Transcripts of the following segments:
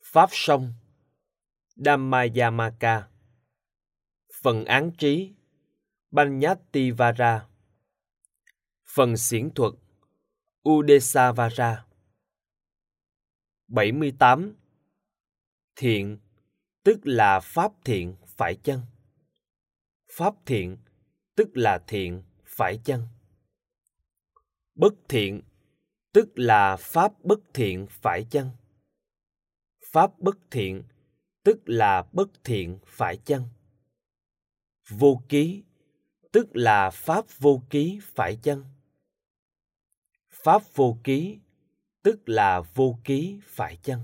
Pháp song Dhammayamaka. Phần án trí Banyattivara. Phần xiển thuật Udesavara. 78. Thiện tức là pháp thiện phải chăng? Pháp thiện tức là thiện phải chăng? Bất thiện tức là pháp bất thiện phải chăng? Pháp bất thiện tức là bất thiện phải chăng? Vô ký tức là pháp vô ký phải chăng? Pháp vô ký tức là vô ký phải chăng?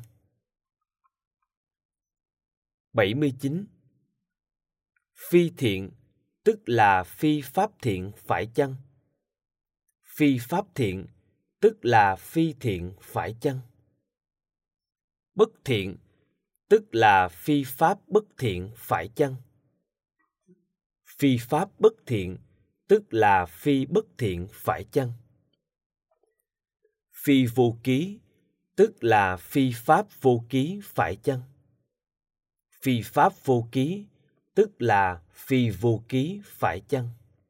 79. Phi thiện tức là phi pháp thiện phải chăng? Phi pháp thiện tức là phi thiện phải chăng? Bất thiện tức là phi pháp bất thiện phải chăng? Phi pháp bất thiện tức là phi bất thiện phải chăng? Phi vô ký tức là phi pháp vô ký phải chăng? Phi pháp vô ký tức là phi vô ký phải chăng?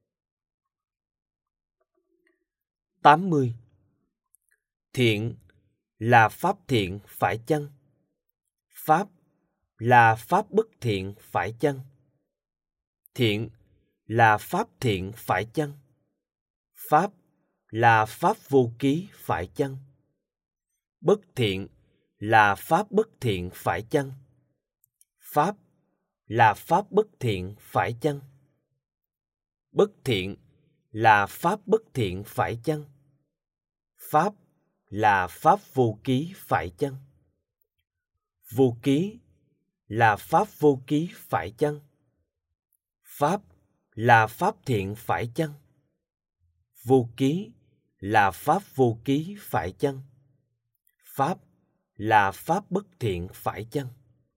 80. Thiện là pháp thiện phải chăng? Pháp là pháp bất thiện phải chăng? Thiện là pháp thiện phải chăng? Pháp là pháp vô ký phải chăng? Bất thiện là pháp bất thiện phải chăng? Pháp là pháp bất thiện phải chăng? Bất thiện là pháp bất thiện phải chăng? Pháp là pháp vô ký phải chăng? Vô ký là pháp vô ký phải chăng? Pháp là pháp thiện phải chăng? Vô ký là pháp vô ký phải chăng? Pháp là pháp bất thiện phải chăng?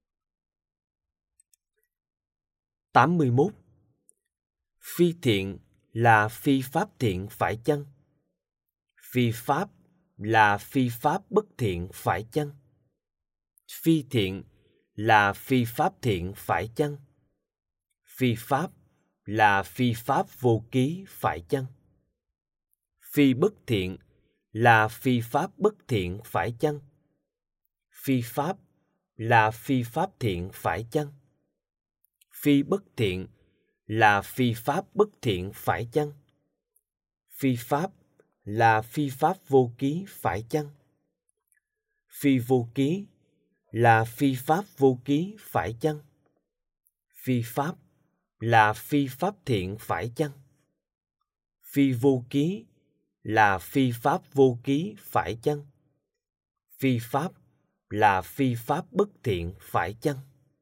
81. Phi thiện là phi pháp thiện phải chăng? Phi pháp là phi pháp bất thiện phải chăng? Phi thiện là phi pháp thiện phải chăng? Phi pháp là phi pháp vô ký phải chăng? Phi bất thiện là phi pháp bất thiện phải chăng? Phi pháp là phi pháp thiện phải chăng? Phi bất thiện là phi pháp bất thiện phải chăng? Phi pháp là phi pháp vô ký phải chăng? Phi vô ký là phi pháp vô ký phải chăng? Phi pháp là phi pháp thiện phải chăng? Phi vô ký là phi pháp vô ký phải chăng? Phi pháp là phi pháp bất thiện phải chăng?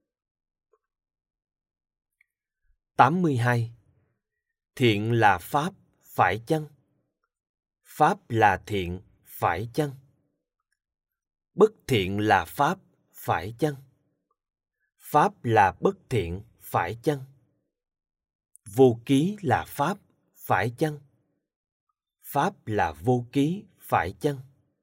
82. Thiện là pháp phải chăng? Pháp là thiện phải chăng? Bất thiện là pháp phải chăng? Pháp là bất thiện phải chăng? Vô ký là pháp phải chăng? Pháp là vô ký phải chăng?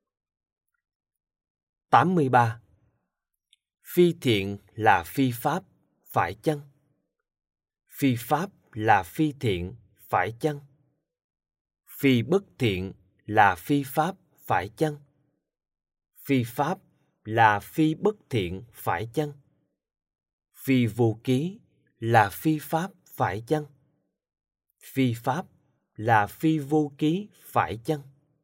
83. Phi thiện là phi pháp phải chăng? Phi pháp là phi thiện phải chăng? Phi bất thiện là phi pháp phải chăng? Phi pháp là phi bất thiện phải chăng? Phi vô ký là phi pháp phải chăng? Phi pháp là phi vô ký phải chăng?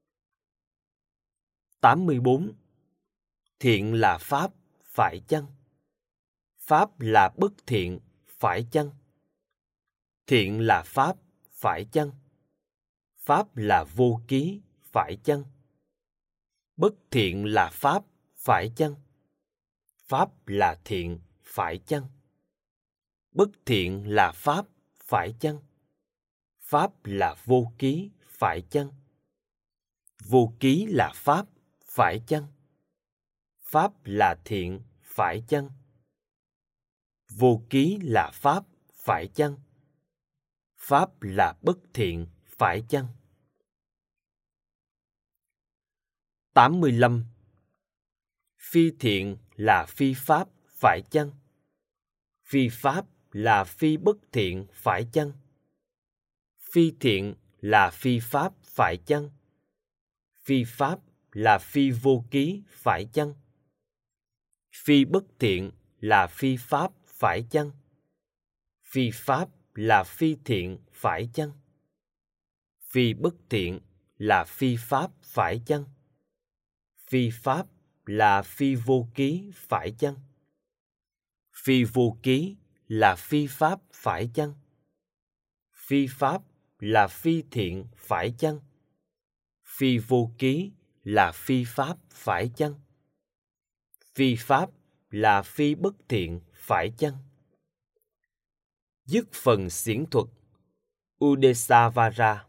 84. Thiện là pháp phải chăng? Pháp là bất thiện phải chăng? Thiện là pháp phải chăng? Pháp là vô ký phải chăng? Bất thiện là pháp phải chăng? Pháp là thiện phải chăng? Bất thiện là pháp phải chăng? Pháp là vô ký phải chăng? Vô ký là pháp phải chăng? Pháp là thiện phải chăng? Vô ký là pháp phải chăng? Pháp là bất thiện phải chăng? 85. Phi thiện là phi pháp, phải chăng? Phi pháp là phi bất thiện, phải chăng? Phi thiện là phi pháp, phải chăng? Phi pháp là phi vô ký, phải chăng? Phi bất thiện là phi pháp, phải chăng? Phi pháp là phi thiện, phải chăng? Phi bất thiện là phi pháp, phải chăng? Phi pháp là phi vô ký, phải chăng? Phi vô ký là phi pháp, phải chăng? Phi pháp là phi thiện, phải chăng? Phi vô ký là phi pháp, phải chăng? Phi pháp là phi bất thiện, phải chăng? Dứt phần xiển thuật Udesavara.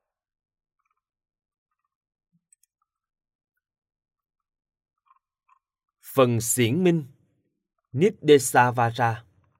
Phần xiển minh Nidesavara.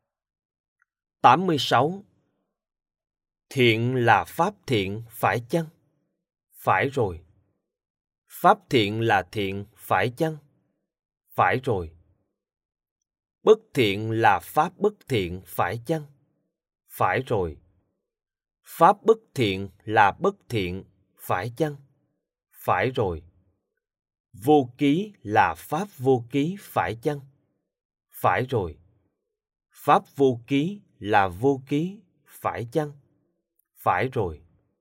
86. Thiện là pháp thiện, phải chăng? Phải rồi. Pháp thiện là thiện, phải chăng? Phải rồi. Bất thiện là pháp bất thiện, phải chăng? Phải rồi. Pháp bất thiện là bất thiện, phải chăng? Phải rồi. Vô ký là pháp vô ký, phải chăng? Phải rồi. Pháp vô ký là vô ký, phải chăng? Phải rồi.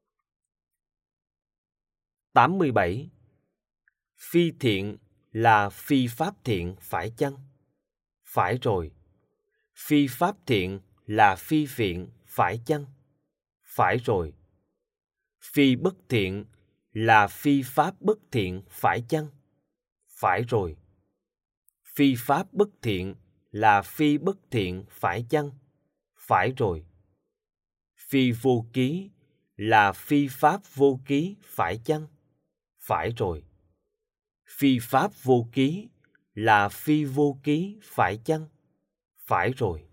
87. Phi thiện là phi pháp thiện, phải chăng? Phải rồi. Phi pháp thiện là phi thiện, phải chăng? Phải rồi. Phi bất thiện là phi pháp bất thiện, phải chăng? Phải rồi. Phi pháp bất thiện là phi bất thiện, phải chăng? Phải rồi. Phi vô ký là phi pháp vô ký, phải chăng? Phải rồi. Phi pháp vô ký là phi vô ký, phải chăng? Phải rồi.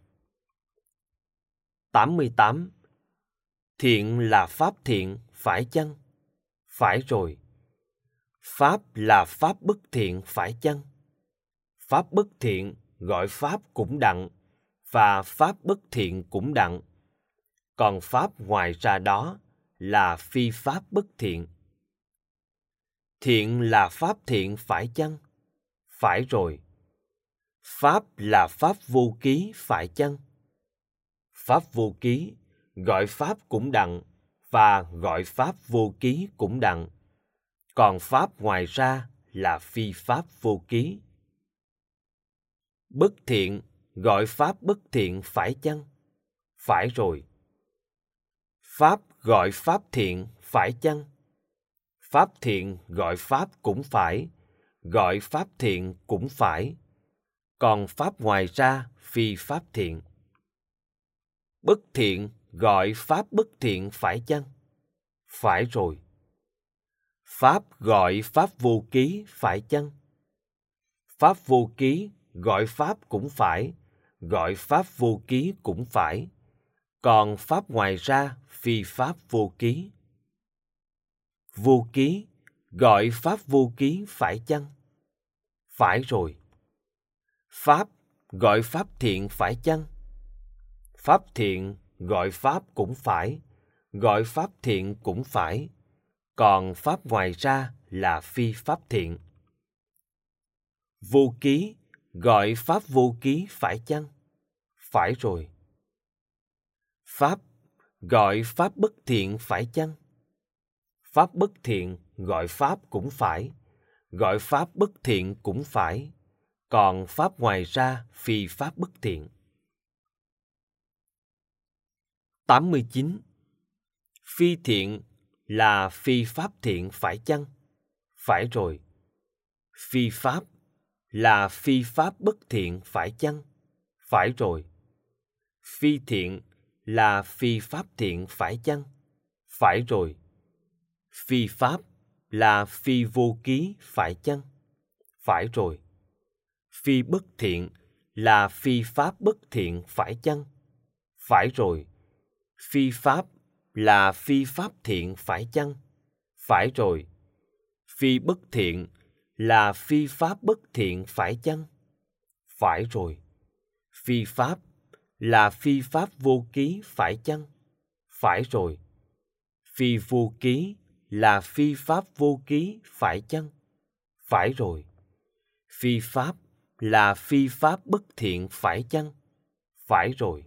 88. Thiện là pháp thiện, phải chăng? Phải rồi. Pháp là pháp bất thiện, phải chăng? Pháp bất thiện gọi pháp cũng đặng, và pháp bất thiện cũng đặng. Còn pháp ngoài ra đó là phi pháp bất thiện. Thiện là pháp thiện, phải chăng? Phải rồi. Pháp là pháp vô ký, phải chăng? Pháp vô ký gọi pháp cũng đặng, và gọi pháp vô ký cũng đặng. Còn pháp ngoài ra là phi pháp vô ký. Bất thiện gọi pháp bất thiện, phải chăng? Phải rồi. Pháp gọi pháp thiện, phải chăng? Pháp thiện gọi pháp cũng phải, gọi pháp thiện cũng phải. Còn pháp ngoài ra phi pháp thiện. Bất thiện gọi pháp bất thiện, phải chăng? Phải rồi. Pháp gọi pháp vô ký, phải chăng? Pháp vô ký gọi pháp cũng phải, gọi pháp vô ký cũng phải. Còn pháp ngoài ra phi pháp vô ký. Vô ký gọi pháp vô ký, phải chăng? Phải rồi. Pháp gọi pháp thiện, phải chăng? Pháp thiện gọi pháp cũng phải, gọi pháp thiện cũng phải. Còn pháp ngoài ra là phi pháp thiện. Vô ký gọi pháp vô ký, phải chăng? Phải rồi. Pháp gọi pháp bất thiện, phải chăng? Pháp bất thiện gọi pháp cũng phải, gọi pháp bất thiện cũng phải. Còn pháp ngoài ra phi pháp bất thiện. 89. Phi thiện là phi pháp thiện, phải chăng? Phải rồi. Phi pháp là phi pháp bất thiện, phải chăng? Phải rồi. Phi thiện là phi pháp thiện, phải chăng? Phải rồi. Phi pháp là phi vô ký, phải chăng? Phải rồi. Phi bất thiện là phi pháp bất thiện, phải chăng? Phải rồi. Phi pháp là phi pháp thiện, phải chăng? Phải rồi. Phi bất thiện là phi pháp bất thiện phải chăng? Phải rồi. Phi pháp là phi pháp vô ký phải chăng? Phải rồi. Phi vô ký là phi pháp vô ký phải chăng? Phải rồi. Phi pháp là phi pháp bất thiện phải chăng? Phải rồi.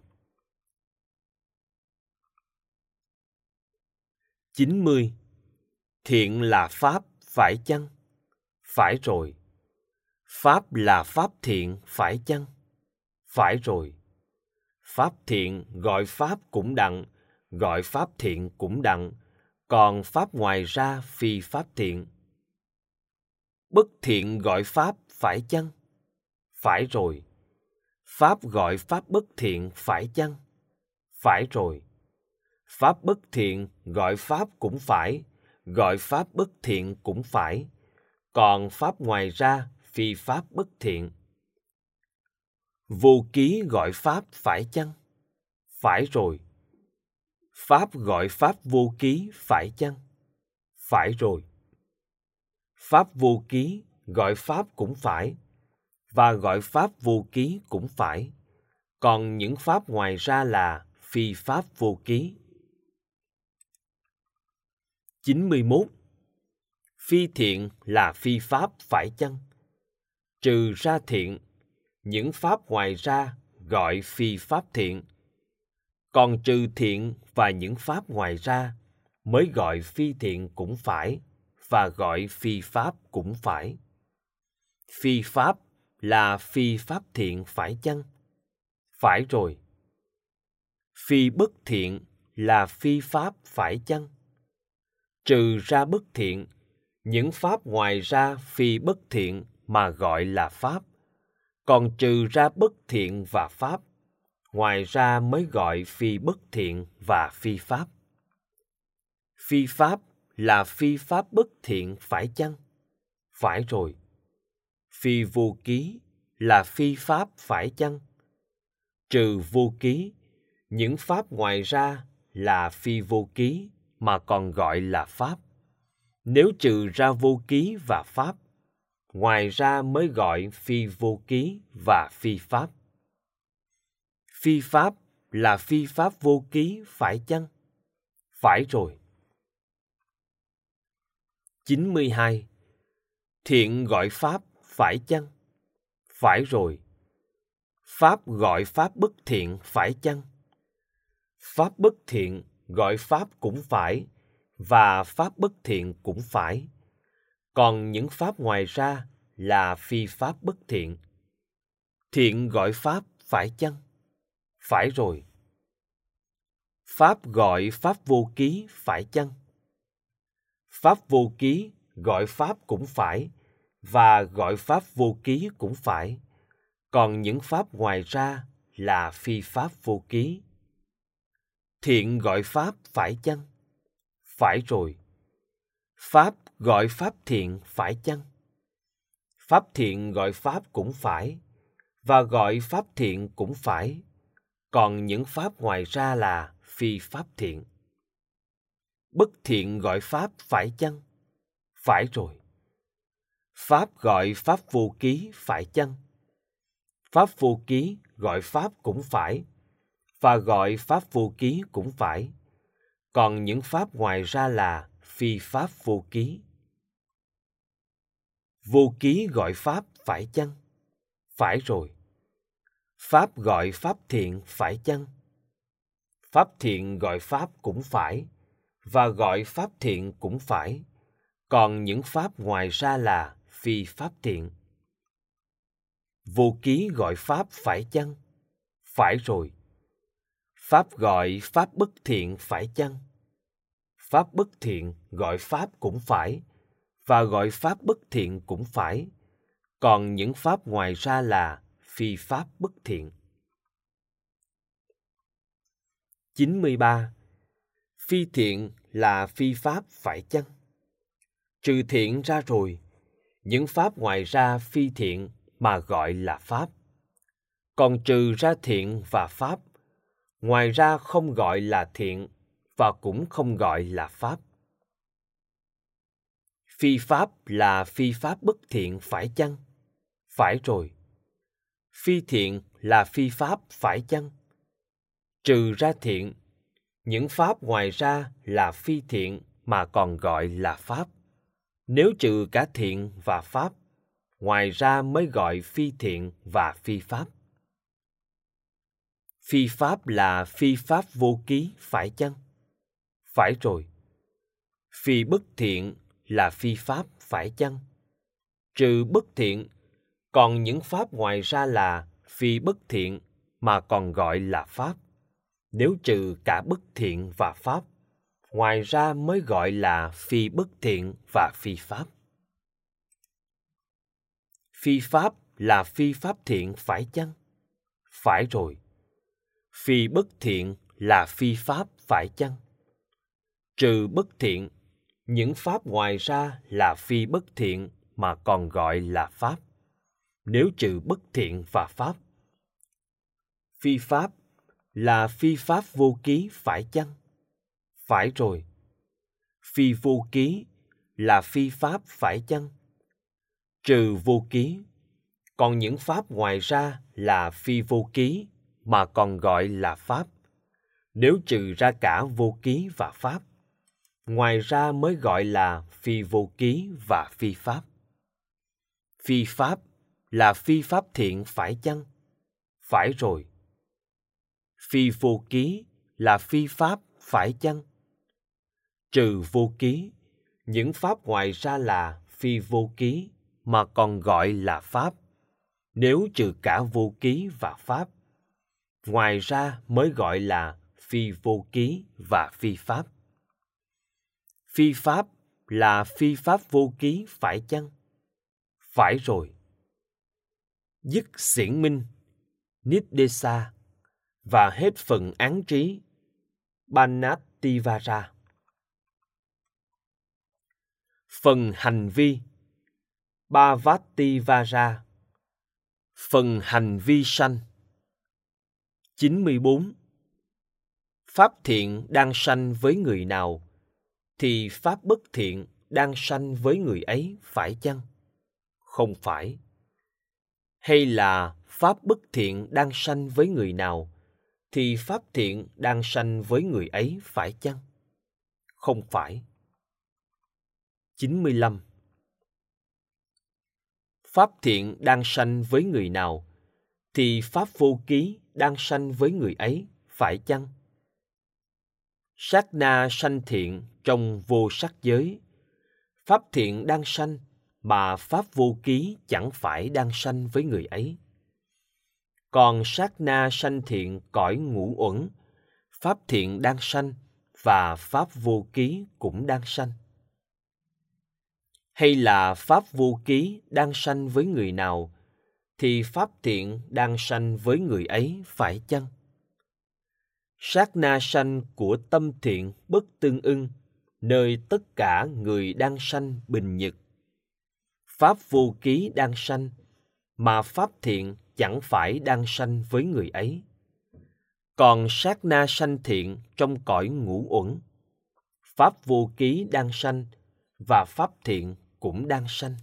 90. Thiện là pháp phải chăng? Phải rồi. Pháp là pháp thiện phải chăng? Phải rồi. Pháp thiện gọi pháp cũng đặng, gọi pháp thiện cũng đặng, còn pháp ngoài ra phi pháp thiện. Bất thiện gọi pháp phải chăng? Phải rồi. Pháp gọi pháp bất thiện phải chăng? Phải rồi. Pháp bất thiện gọi pháp cũng phải, gọi pháp bất thiện cũng phải, còn pháp ngoài ra phi pháp bất thiện. Vô ký gọi pháp phải chăng? Phải rồi. Pháp gọi pháp vô ký phải chăng? Phải rồi. Pháp vô ký gọi pháp cũng phải, và gọi pháp vô ký cũng phải, còn những pháp ngoài ra là phi pháp vô ký. 91. Phi thiện là phi pháp phải chăng? Trừ ra thiện, những pháp ngoài ra gọi phi pháp thiện, còn trừ thiện và những pháp ngoài ra mới gọi phi thiện cũng phải và gọi phi pháp cũng phải. Phi pháp là phi pháp thiện phải chăng? Phải rồi. Phi bất thiện là phi pháp phải chăng? Trừ ra bất thiện, những pháp ngoài ra phi bất thiện mà gọi là pháp, còn trừ ra bất thiện và pháp, ngoài ra mới gọi phi bất thiện và phi pháp. Phi pháp là phi pháp bất thiện phải chăng? Phải rồi. Phi vô ký là phi pháp phải chăng? Trừ vô ký, những pháp ngoài ra là phi vô ký mà còn gọi là pháp. Nếu trừ ra vô ký và pháp, ngoài ra mới gọi phi vô ký và phi pháp. Phi pháp là phi pháp vô ký phải chăng? Phải rồi. 92. Thiện gọi pháp phải chăng? Phải rồi. Pháp gọi pháp bất thiện phải chăng? Pháp bất thiện gọi pháp cũng phải, và pháp bất thiện cũng phải, còn những pháp ngoài ra là phi pháp bất thiện. Thiện gọi pháp phải chăng? Phải rồi. Pháp gọi pháp vô ký phải chăng? Pháp vô ký gọi pháp cũng phải, và gọi pháp vô ký cũng phải, còn những pháp ngoài ra là phi pháp vô ký. Thiện gọi pháp phải chăng? Phải rồi. Pháp gọi pháp thiện phải chăng? Pháp thiện gọi pháp cũng phải, và gọi pháp thiện cũng phải, còn những pháp ngoài ra là phi pháp thiện. Bất thiện gọi pháp phải chăng? Phải rồi. Pháp gọi pháp vô ký phải chăng? Pháp vô ký gọi pháp cũng phải, và gọi pháp vô ký cũng phải, còn những pháp ngoài ra là phi pháp vô ký. Vô ký gọi pháp phải chăng? Phải rồi. Pháp gọi pháp thiện phải chăng? Pháp thiện gọi pháp cũng phải, và gọi pháp thiện cũng phải, còn những pháp ngoài ra là phi pháp thiện. Vô ký gọi pháp phải chăng? Phải rồi. Pháp gọi pháp bất thiện phải chăng? Pháp bất thiện gọi pháp cũng phải, và gọi pháp bất thiện cũng phải, còn những pháp ngoài ra là phi pháp bất thiện. 93. Phi thiện là phi pháp phải chăng? Trừ thiện ra rồi, những pháp ngoài ra phi thiện mà gọi là pháp, còn trừ ra thiện và pháp, ngoài ra không gọi là thiện và cũng không gọi là pháp. Phi pháp là phi pháp bất thiện phải chăng? Phải rồi. Phi thiện là phi pháp phải chăng? Trừ ra thiện, những pháp ngoài ra là phi thiện mà còn gọi là pháp. Nếu trừ cả thiện và pháp, ngoài ra mới gọi phi thiện và phi pháp. Phi pháp là phi pháp vô ký phải chăng? Phải rồi. Phi bất thiện là phi pháp phải chăng? Trừ bất thiện, còn những pháp ngoài ra là phi bất thiện mà còn gọi là pháp. Nếu trừ cả bất thiện và pháp, ngoài ra mới gọi là phi bất thiện và phi pháp. Phi pháp là phi pháp thiện phải chăng? Phải rồi. Phi bất thiện là phi pháp phải chăng? Trừ bất thiện, những pháp ngoài ra là phi bất thiện mà còn gọi là pháp. Nếu trừ bất thiện và pháp, phi pháp là phi pháp vô ký phải chăng? Phải rồi. Phi vô ký là phi pháp phải chăng? Trừ vô ký, còn những pháp ngoài ra là phi vô ký mà còn gọi là pháp. Nếu trừ ra cả vô ký và pháp, ngoài ra mới gọi là phi vô ký và phi pháp. Phi pháp là phi pháp thiện phải chăng? Phải rồi. Phi vô ký là phi pháp phải chăng? Trừ vô ký, những pháp ngoài ra là phi vô ký mà còn gọi là pháp. Nếu trừ cả vô ký và pháp, ngoài ra mới gọi là phi vô ký và phi pháp. Phi pháp là phi pháp vô ký phải chăng? Phải rồi. Dứt xiển minh, Niddesa và hết phần án trí, Panattivara. Phần hành vi, Bhavattivara. Phần hành vi sanh. 94. Pháp thiện đang sanh với người nào, thì pháp bất thiện đang sanh với người ấy phải chăng? Không phải. Hay là pháp bất thiện đang sanh với người nào, thì pháp thiện đang sanh với người ấy phải chăng? Không phải. 95. Pháp thiện đang sanh với người nào, thì pháp vô ký đang sanh với người ấy phải chăng? Sát na sanh thiện trong vô sắc giới, pháp thiện đang sanh mà pháp vô ký chẳng phải đang sanh với người ấy. Còn sát na sanh thiện cõi ngũ uẩn, pháp thiện đang sanh và pháp vô ký cũng đang sanh. Hay là pháp vô ký đang sanh với người nào, thì pháp thiện đang sanh với người ấy phải chăng? Sát na sanh của tâm thiện bất tương ưng, nơi tất cả người đang sanh bình nhật. Pháp vô ký đang sanh, mà pháp thiện chẳng phải đang sanh với người ấy. Còn sát na sanh thiện trong cõi ngũ uẩn, pháp vô ký đang sanh và pháp thiện cũng đang sanh.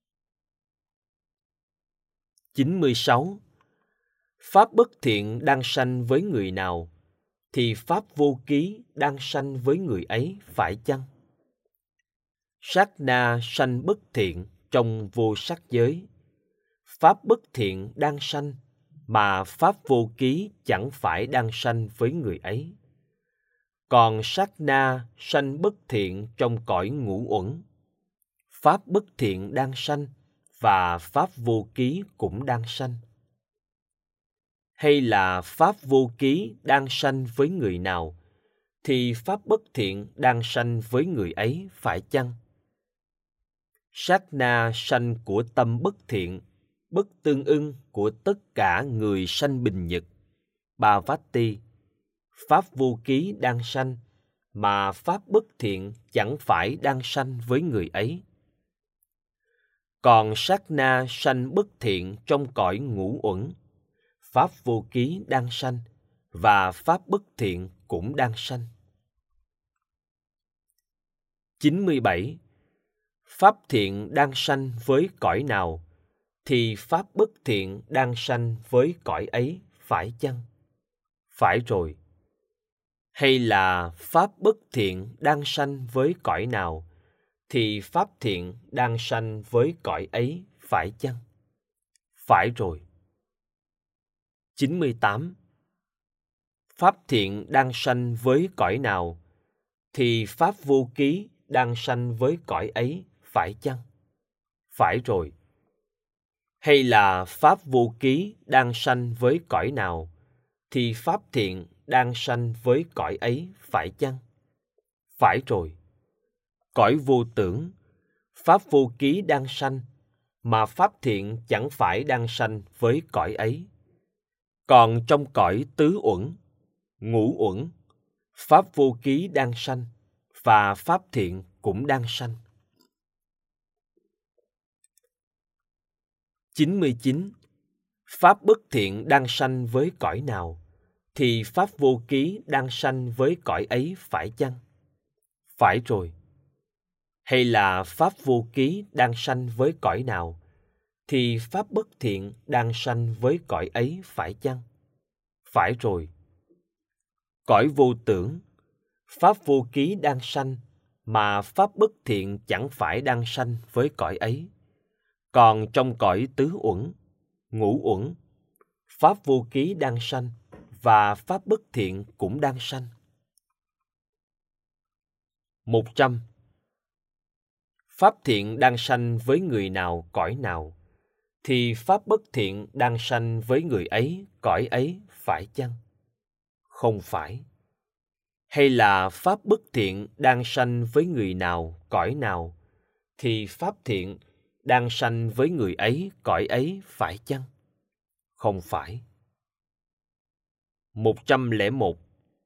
96. Pháp bất thiện đang sanh với người nào, thì pháp vô ký đang sanh với người ấy phải chăng? Sát na sanh bất thiện trong vô sắc giới, pháp bất thiện đang sanh mà pháp vô ký chẳng phải đang sanh với người ấy. Còn sát na sanh bất thiện trong cõi ngũ uẩn, pháp bất thiện đang sanh và pháp vô ký cũng đang sanh. Hay là pháp vô ký đang sanh với người nào, thì pháp bất thiện đang sanh với người ấy phải chăng? Sát na sanh của tâm bất thiện, bất tương ưng của tất cả người sanh bình nhật, Bhavati, pháp vô ký đang sanh, mà pháp bất thiện chẳng phải đang sanh với người ấy. Còn sát na sanh bất thiện trong cõi ngũ uẩn, pháp vô ký đang sanh và pháp bất thiện cũng đang sanh. 97. Pháp thiện đang sanh với cõi nào, thì pháp bất thiện đang sanh với cõi ấy, phải chăng? Phải rồi. Hay là pháp bất thiện đang sanh với cõi nào, thì pháp thiện đang sanh với cõi ấy, phải chăng? Phải rồi. 98. Pháp thiện đang sanh với cõi nào, thì pháp vô ký đang sanh với cõi ấy, phải chăng? Phải rồi. Hay là pháp vô ký đang sanh với cõi nào, thì pháp thiện đang sanh với cõi ấy, phải chăng? Phải rồi. Cõi vô tưởng, pháp vô ký đang sanh, mà pháp thiện chẳng phải đang sanh với cõi ấy. Còn trong cõi tứ uẩn, ngũ uẩn, pháp vô ký đang sanh, và pháp thiện cũng đang sanh. 99. Pháp bất thiện đang sanh với cõi nào, thì pháp vô ký đang sanh với cõi ấy, phải chăng? Phải rồi. Hay là pháp vô ký đang sanh với cõi nào, thì pháp bất thiện đang sanh với cõi ấy, phải chăng? Phải rồi. Cõi vô tưởng, pháp vô ký đang sanh, mà pháp bất thiện chẳng phải đang sanh với cõi ấy. Còn trong cõi tứ uẩn, ngũ uẩn, pháp vô ký đang sanh, và pháp bất thiện cũng đang sanh. 100. Pháp thiện đang sanh với người nào, cõi nào, thì pháp bất thiện đang sanh với người ấy, cõi ấy, phải chăng? Không phải. Hay là pháp bất thiện đang sanh với người nào, cõi nào, thì pháp thiện đang sanh với người ấy, cõi ấy, phải chăng? Không phải. 101.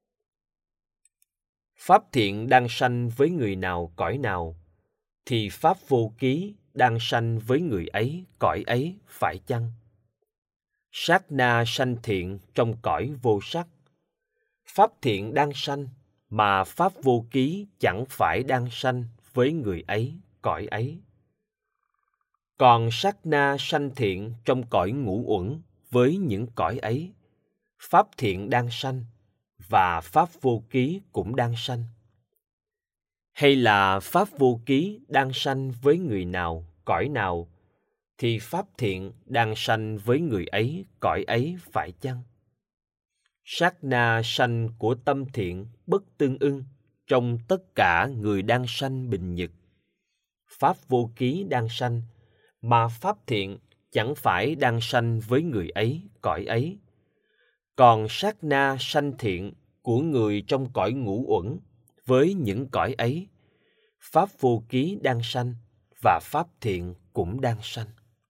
Pháp thiện đang sanh với người nào, cõi nào, thì pháp vô ký đang sanh với người ấy, cõi ấy, phải chăng? Sát na sanh thiện trong cõi vô sắc. Pháp thiện đang sanh, mà pháp vô ký chẳng phải đang sanh với người ấy, cõi ấy. Còn sát na sanh thiện trong cõi ngũ uẩn với những cõi ấy, pháp thiện đang sanh, và pháp vô ký cũng đang sanh. Hay là pháp vô ký đang sanh với người nào, cõi nào, thì pháp thiện đang sanh với người ấy, cõi ấy, phải chăng? Sát na sanh của tâm thiện bất tương ưng trong tất cả người đang sanh bình nhật. Pháp vô ký đang sanh, mà pháp thiện chẳng phải đang sanh với người ấy, cõi ấy. Còn sát na sanh thiện của người trong cõi ngũ uẩn với những cõi ấy, pháp vô ký đang sanh, và pháp thiện cũng đang sanh.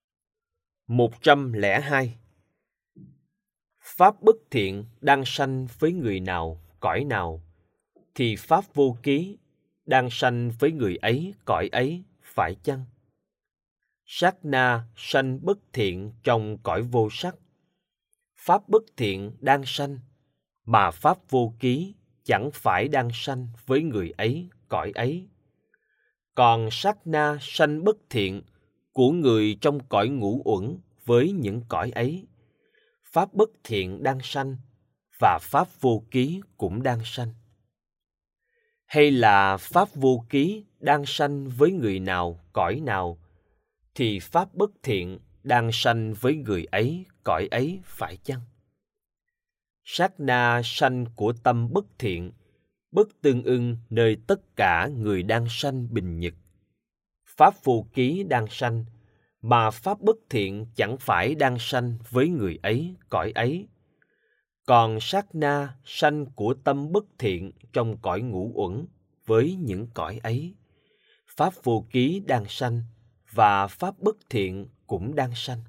102. Pháp bất thiện đang sanh với người nào, cõi nào, thì pháp vô ký đang sanh với người ấy, cõi ấy, phải chăng? Sát na sanh bất thiện trong cõi vô sắc. Pháp bất thiện đang sanh, mà pháp vô ký chẳng phải đang sanh với người ấy, cõi ấy. Còn sát na sanh bất thiện của người trong cõi ngũ uẩn với những cõi ấy, pháp bất thiện đang sanh, và pháp vô ký cũng đang sanh. Hay là pháp vô ký đang sanh với người nào, cõi nào, thì pháp bất thiện đang sanh với người ấy, cõi ấy, phải chăng? Sát na sanh của tâm bất thiện bất tương ưng nơi tất cả người đang sanh bình nhật. Pháp vô ký đang sanh, mà pháp bất thiện chẳng phải đang sanh với người ấy, cõi ấy. Còn sát na sanh của tâm bất thiện trong cõi ngũ uẩn với những cõi ấy, pháp vô ký đang sanh, và pháp bất thiện cũng đang sanh.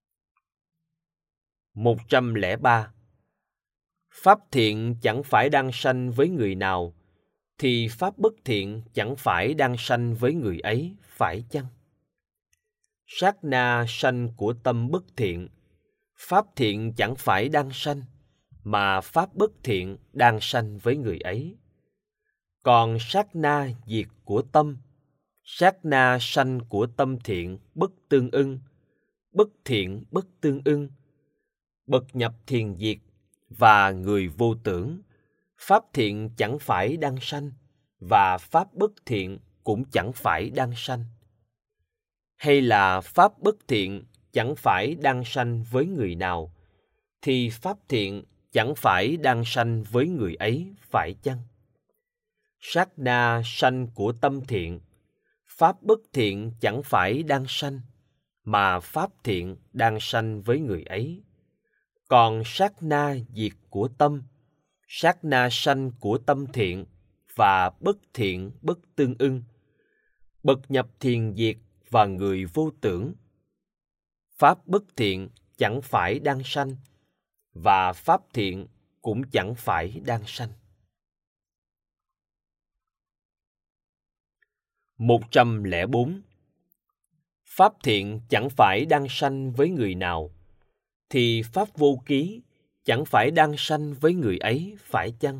103. Pháp thiện chẳng phải đang sanh với người nào, thì pháp bất thiện chẳng phải đang sanh với người ấy, phải chăng? Sát na sanh của tâm bất thiện, pháp thiện chẳng phải đang sanh, mà pháp bất thiện đang sanh với người ấy. Còn sát na diệt của tâm, Sát na sanh của tâm thiện bất tương ưng, bất thiện bất tương ưng. Bậc nhập thiền diệt và người vô tưởng, pháp thiện chẳng phải đang sanh, và pháp bất thiện cũng chẳng phải đang sanh. Hay là pháp bất thiện chẳng phải đang sanh với người nào, thì pháp thiện chẳng phải đang sanh với người ấy, phải chăng? Sát na sanh của tâm thiện, pháp bất thiện chẳng phải đang sanh, mà pháp thiện đang sanh với người ấy. Còn sát na diệt của tâm, sát na sanh của tâm thiện và bất thiện bất tương ưng. Bậc nhập thiền diệt và người vô tưởng, pháp bất thiện chẳng phải đang sanh, và pháp thiện cũng chẳng phải đang sanh. 104. Pháp thiện chẳng phải đang sanh với người nào, thì pháp vô ký chẳng phải đang sanh với người ấy, phải chăng?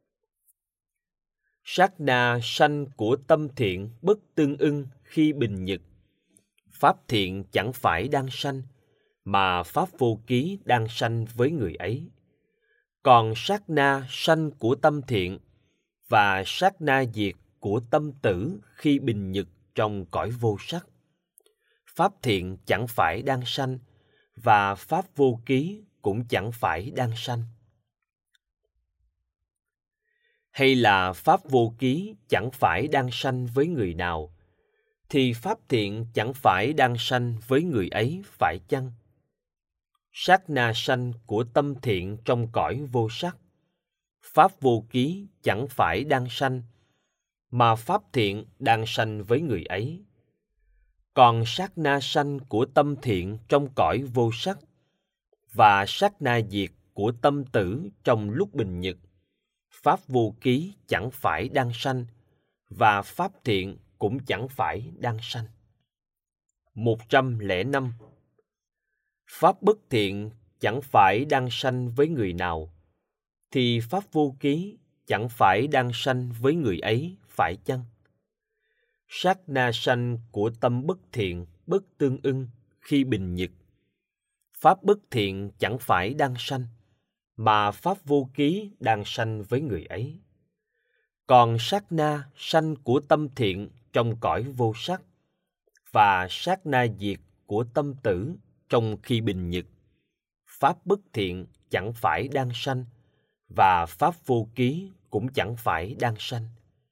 Sát na sanh của tâm thiện bất tương ưng khi bình nhật, pháp thiện chẳng phải đang sanh, mà pháp vô ký đang sanh với người ấy. Còn sát na sanh của tâm thiện và sát na diệt của tâm tử khi bình nhật trong cõi vô sắc, pháp thiện chẳng phải đang sanh, và pháp vô ký cũng chẳng phải đang sanh. Hay là pháp vô ký chẳng phải đang sanh với người nào, thì pháp thiện chẳng phải đang sanh với người ấy, phải chăng? Sát na sanh của tâm thiện trong cõi vô sắc, pháp vô ký chẳng phải đang sanh, mà pháp thiện đang sanh với người ấy. Còn sát na sanh của tâm thiện trong cõi vô sắc và sát na diệt của tâm tử trong lúc bình nhật, pháp vô ký chẳng phải đang sanh, và pháp thiện cũng chẳng phải đang sanh. 105. Pháp bất thiện chẳng phải đang sanh với người nào, thì pháp vô ký chẳng phải đang sanh với người ấy, phải chăng? Sát na sanh của tâm bất thiện bất tương ưng khi bình nhật, pháp bất thiện chẳng phải đang sanh, mà pháp vô ký đang sanh với người ấy. Còn sát na sanh của tâm thiện trong cõi vô sắc và sát na diệt của tâm tử trong khi bình nhật, pháp bất thiện chẳng phải đang sanh, và pháp vô ký cũng chẳng phải đang sanh.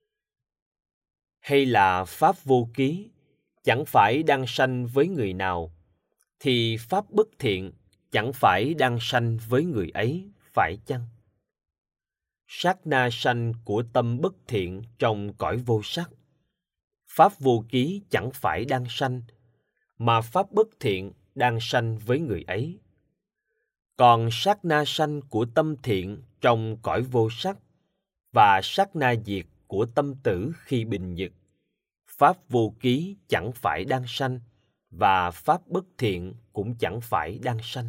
Hay là pháp vô ký chẳng phải đang sanh với người nào, thì pháp bất thiện chẳng phải đang sanh với người ấy, phải chăng? Sát na sanh của tâm bất thiện trong cõi vô sắc, pháp vô ký chẳng phải đang sanh, mà pháp bất thiện đang sanh với người ấy. Còn sát na sanh của tâm thiện trong cõi vô sắc và sát na diệt của tâm tử khi bình nhật, pháp vô ký chẳng phải đang sanh, và pháp bất thiện cũng chẳng phải đang sanh.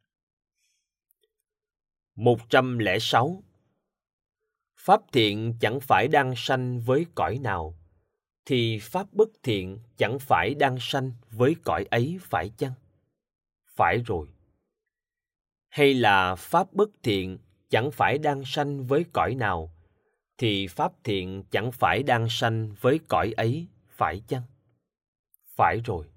106. Pháp thiện chẳng phải đang sanh với cõi nào, thì pháp bất thiện chẳng phải đang sanh với cõi ấy, phải chăng? Phải rồi. Hay là pháp bất thiện chẳng phải đang sanh với cõi nào, thì pháp thiện chẳng phải đang sanh với cõi ấy, phải chăng? Phải rồi.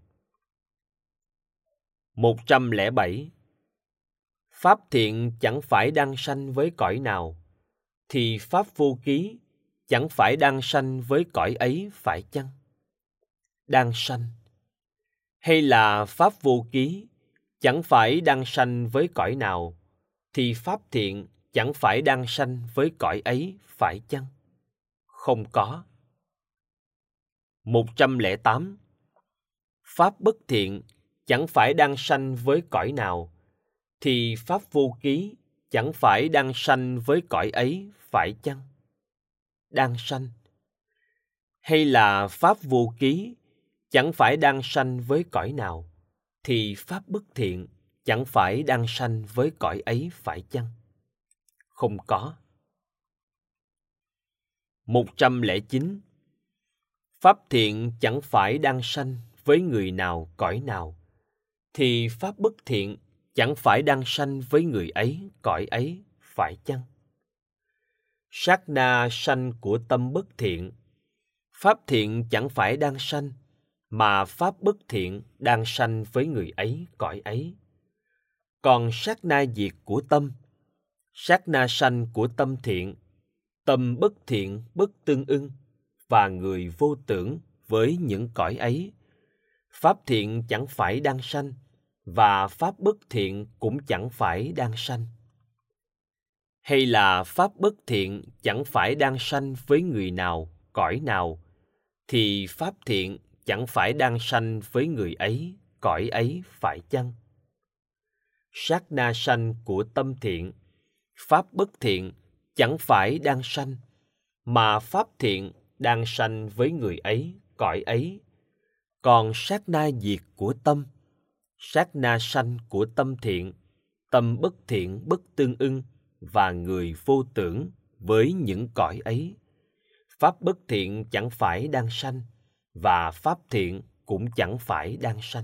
107. Pháp thiện chẳng phải đang sanh với cõi nào, thì pháp vô ký chẳng phải đang sanh với cõi ấy, phải chăng? Đang sanh. Hay là pháp vô ký chẳng phải đang sanh với cõi nào, thì pháp thiện chẳng phải đang sanh với cõi ấy, phải chăng? Không có. 108. Pháp bất thiện chẳng phải đang sanh với cõi nào, thì pháp vô ký chẳng phải đang sanh với cõi ấy, phải chăng? Đang sanh. Hay là pháp vô ký chẳng phải đang sanh với cõi nào, thì pháp bất thiện chẳng phải đang sanh với cõi ấy, phải chăng? Không có. 109. Pháp thiện chẳng phải đang sanh với người nào cõi nào, thì pháp bất thiện chẳng phải đang sanh với người ấy cõi ấy, phải chăng? Sát na sanh của tâm bất thiện, pháp thiện chẳng phải đang sanh, mà pháp bất thiện đang sanh với người ấy cõi ấy. Còn sát na diệt của tâm, sát na sanh của tâm thiện, tâm bất thiện bất tương ưng, và người vô tưởng với những cõi ấy. Pháp thiện chẳng phải đang sanh, và pháp bất thiện cũng chẳng phải đang sanh. Hay là pháp bất thiện chẳng phải đang sanh với người nào, cõi nào, thì pháp thiện chẳng phải đang sanh với người ấy, cõi ấy, phải chăng? Sát na sanh của tâm thiện, pháp bất thiện chẳng phải đang sanh, mà pháp thiện đang sanh với người ấy, cõi ấy. Còn sát na diệt của tâm, sát na sanh của tâm thiện, tâm bất thiện bất tương ưng, và người vô tưởng với những cõi ấy. Pháp bất thiện chẳng phải đang sanh, và pháp thiện cũng chẳng phải đang sanh.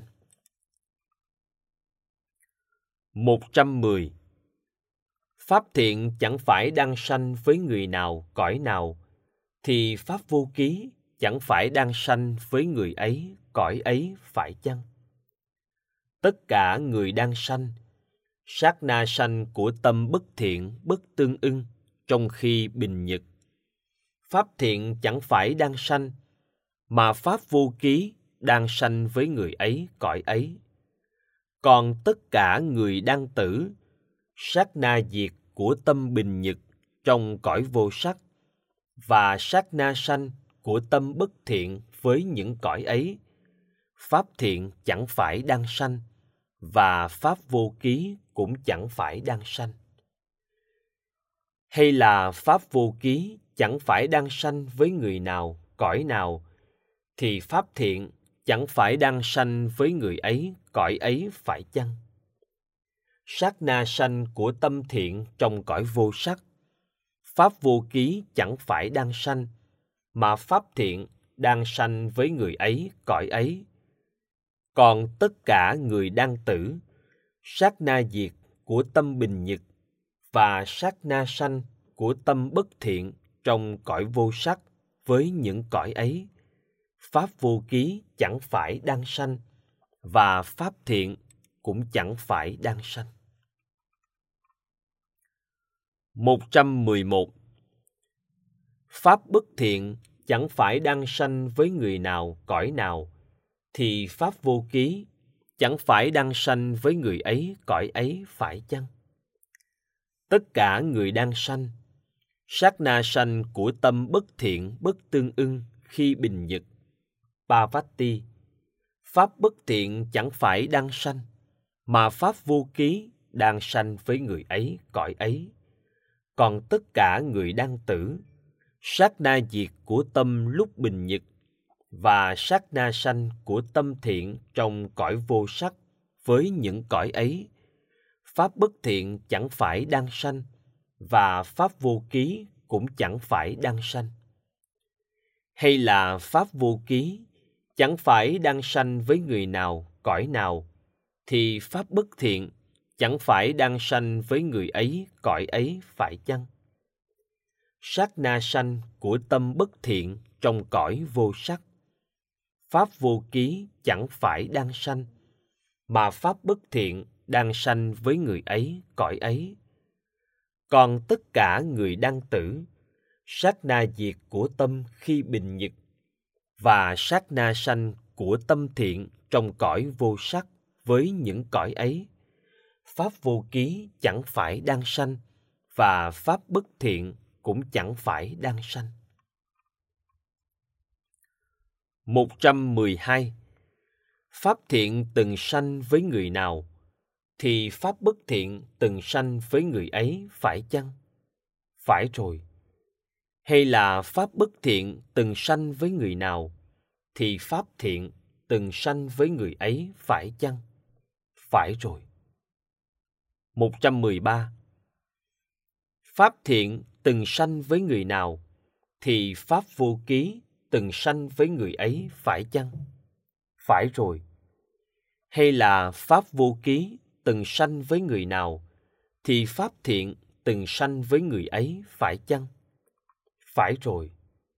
110. Pháp thiện chẳng phải đang sanh với người nào, cõi nào, thì pháp vô ký chẳng phải đang sanh với người ấy, cõi ấy, phải chăng? Tất cả người đang sanh, sát na sanh của tâm bất thiện bất tương ưng trong khi bình nhật. Pháp thiện chẳng phải đang sanh, mà pháp vô ký đang sanh với người ấy, cõi ấy. Còn tất cả người đang tử, sát na diệt của tâm bình nhật trong cõi vô sắc, và sát na sanh của tâm bất thiện với những cõi ấy. Pháp thiện chẳng phải đang sanh, và pháp vô ký cũng chẳng phải đang sanh. Hay là pháp vô ký chẳng phải đang sanh với người nào, cõi nào, thì pháp thiện chẳng phải đang sanh với người ấy, cõi ấy, phải chăng? Sát na sanh của tâm thiện trong cõi vô sắc, pháp vô ký chẳng phải đang sanh, mà pháp thiện đang sanh với người ấy, cõi ấy. Còn tất cả người đang tử, sát na diệt của tâm bình nhật, và sát na sanh của tâm bất thiện trong cõi vô sắc với những cõi ấy. Pháp vô ký chẳng phải đang sanh, và pháp thiện cũng chẳng phải đang sanh. 111. Pháp bất thiện chẳng phải đang sanh với người nào, cõi nào, thì pháp vô ký chẳng phải đang sanh với người ấy, cõi ấy, phải chăng? Tất cả người đang sanh, sát na sanh của tâm bất thiện bất tương ưng khi bình nhật. Pavati, pháp bất thiện chẳng phải đang sanh, mà pháp vô ký đang sanh với người ấy, cõi ấy. Còn tất cả người đang tử, sát na diệt của tâm lúc bình nhật, và sát na sanh của tâm thiện trong cõi vô sắc với những cõi ấy. Pháp bất thiện chẳng phải đang sanh, và pháp vô ký cũng chẳng phải đang sanh. Hay là pháp vô ký chẳng phải đang sanh với người nào, cõi nào, thì pháp bất thiện chẳng phải đang sanh với người ấy, cõi ấy, phải chăng? Sát na sanh của tâm bất thiện trong cõi vô sắc, pháp vô ký chẳng phải đang sanh, mà pháp bất thiện đang sanh với người ấy, cõi ấy. Còn tất cả người đang tử, sát na diệt của tâm khi bình nhật, và sát na sanh của tâm thiện trong cõi vô sắc với những cõi ấy. Pháp vô ký chẳng phải đang sanh, và pháp bất thiện cũng chẳng phải đang sanh. 112. Pháp thiện từng sanh với người nào, thì pháp bất thiện từng sanh với người ấy, phải chăng? Phải rồi. Hay là pháp bất thiện từng sanh với người nào, thì pháp thiện từng sanh với người ấy, phải chăng? Phải rồi. 113. Pháp thiện từng sanh với người nào, thì pháp vô ký từng sanh với người ấy, phải chăng? Phải rồi. Hay là pháp vô ký từng sanh với người nào, thì pháp thiện từng sanh với người ấy, phải chăng? Phải rồi.